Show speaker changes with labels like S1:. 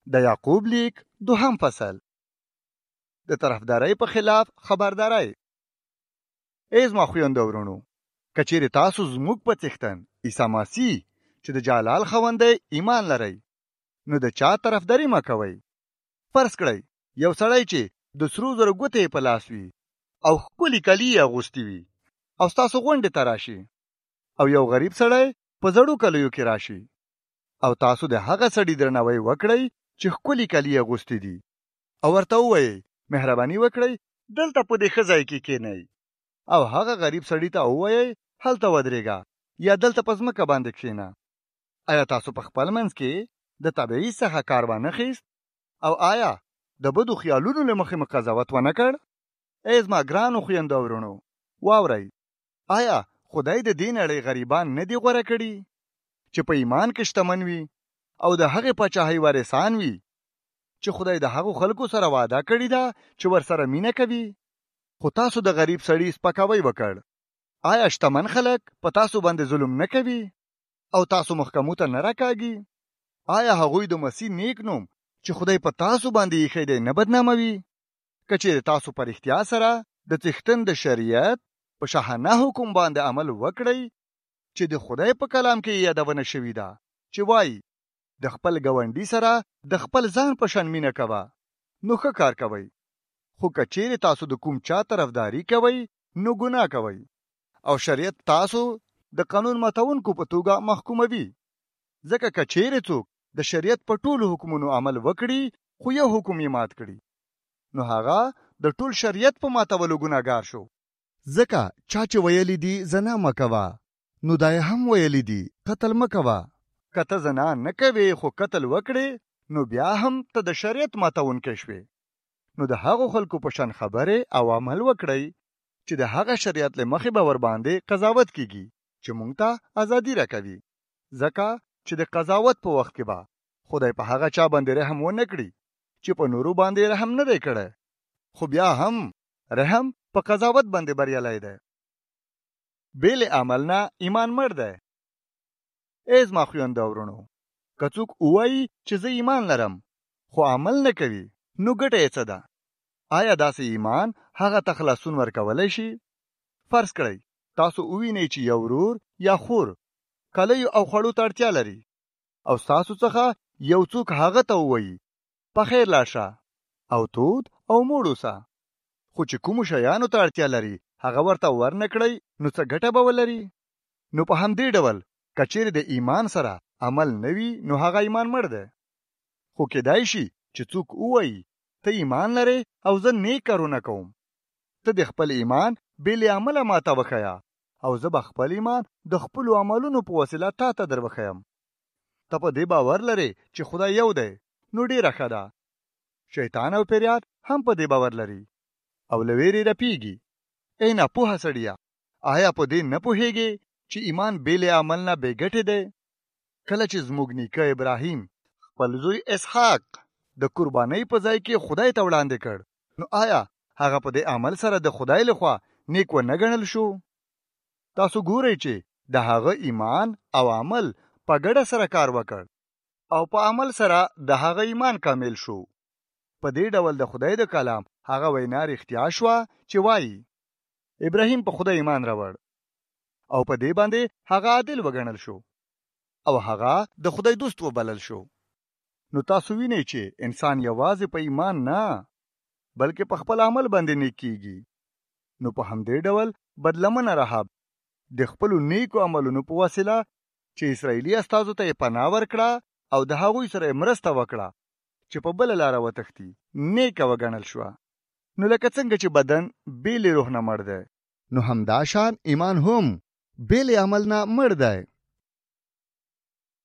S1: د یعقوب لیک 2 فصل. د طرفدارۍ په خلاف خبرداری. ای زما خویندو ورونو، که چیرې تاسو زموږ په څښتن عیسی مسیح چې د جلال خاوند دی ایمان لرئ، نو د چا طرفداري مه کوئ. فرض کړئ یو سړی چې د سرو زرو ګوتې په لاس وي او ښکلي کالي یې اغوستي وي او ستاسو غونډې ته راشي، او یو غریب سړی په زړو کالیو کې راشي او تاسو د هغه سړي درناوی وکړئ چې ښکلي کالي یې اغوستي دي او ورته ووایئ مهرباني وکړئ دلته په دې ښه ځای کې کښېنئ، او هغه غریب سړي ته ووایئ هلته ودرېږه یا دلته په ځمکه باندې کښېنه. آیا تاسو په خپل منځ کې د تبعیض څخه کار وانخیست او آیا د بدو خیالونو له مخې مو قضاوت ونه کړ؟ ای زما ګرانو خویندو ورونو، واورئ، آیا خدای د دې نړۍ غریبان نه دي غوره کړي چې په ایمان کې شتمن وي او د هغې پاچاهۍ وارثان وي چې خدای د هغو خلکو سره وعده کړې ده چې ورسره مینه کوي؟ خو تاسو د غریب سړي سپکاوی وکړ. آیا شتمن خلک په تاسو باندې ظلم نه کوي او تاسو محکمو ته نه راکاږي؟ آیا هغوی د مسیح نیک نوم چې خدای په تاسو باندې ایښی دی نه بدناموي؟ که چیرې تاسو په رښتیا سره د څښتن د شریعت په شاهانه حکم باندې عمل وکړئ چې د خدای په کلام کې یادونه شوې ده چې وایي د خپل ګاونډي سره د خپل ځان په شان مینه کوه، نو ښه کار کوئ. خو که چیرې تاسو د کوم چا طرفداري کوئ نو ګناه کوئ او شریعت تاسو د قانون ماتونکو په توګه محکوموي. ځکه که چیرې څوک د شریعت په ټولو حکمونو عمل وکړي خو یو حکم یې مات کړي، نو هغه د ټول شریعت په ماتولو ګناهګار شو. ځکه چا چې ویلي دي زنا مه کوه، نو دا یې هم ویلي دي قتل مه کوه. که ته زنا نه کوې خو قتل وکړې، نو بیا هم ته د شریعت ماتونکی شوې. نو د هغو خلکو په شان خبرې او عمل وکړئ چې د هغه شریعت له مخې به ورباندې قضاوت کیږي چې مونږ ته ازادي راکوي. ځکه چې د قضاوت په وخت کې به خدای په هغه چا باندې رحم ونه کړي چې په نورو باندې رحم نه دی کړی، خو بیا هم رحم په قضاوت باندې بریالی دی. بې له عمل نه ایمان مړ دی. ای زما خویندو ورونو، که څوک ووایي چې زه ایمان لرم خو عمل نه کوي، نو ګټه یې څه ده؟ آیا داسې ایمان هغه ته خلاصون ورکولی شي؟ فرض کړئ تاسو ووینئ چې یو ورور یا خور کالیو او خوړو ته اړتیا لري او ستاسو څخه یو څوک هغه ته ووایي په خیر لاړ شه او تود او موړ اوسه، خو چې کومو شیانو ته اړتیا لري هغه ورته ورنه کړئ، نو څه ګټه به ولري؟ نو په همدې ډول که چیرې د ایمان سره عمل نه وي نو هغه ایمان مړ دی. خو کېدای شي چې څوک ووایي ته ایمان لرې او زه نیک کارونه کوم، ته د خپل ایمان بې له عمله ماته وښیه او زه به خپل ایمان د خپلو عملونو په وسیله تا ته در وښیم. ته په دې باور لرې چې خدای یو دی، نو ډېره ښه ده. شیطان او پیریان هم په دې باور لري او له ویرې رپیږي. ای ناپوهه سړیه، آیا په دې نه پوهیږې چې ایمان بې له عمل نه بې ګټې دی؟ کله چې زموږ نیکه ابراهیم خپل زوی اسحاق د قربانۍ په ځای کې خدای ته وړاندې کړ، نو آیا هغه په دې عمل سره د خدای لخوا نیک ونه ګڼل شو؟ تاسو ګورئ چې د هغه ایمان او عمل په ګډه سره کار وکړ او په عمل سره د هغه ایمان کامل شو. په دې ډول د خدای د کلام هغه وینا رښتیا شوه چې وایي ابراهیم په خدای ایمان راوړ او په دې باندې هغه عادل وګڼل شو او هغه د خدای دوست وبلل شو. نو تاسو وینئ چې انسان یوازې په ایمان نه بلکې په خپل عمل باندې نیک کیږي. نو په همدې ډول بدلمنه رهاب د خپلو نیکو عملونو په وسیله چې اسرائیلي استازو ته یې پناه ورکړه او د هغوی سره یې مرسته وکړه چې په بله لاره وتښتي، نیکه وګڼل شوه. نو لکه څنګه چې بدن بې له روح نه مړ دی، نو همدا شان ایمان هم بې له عمل نه مړ دی.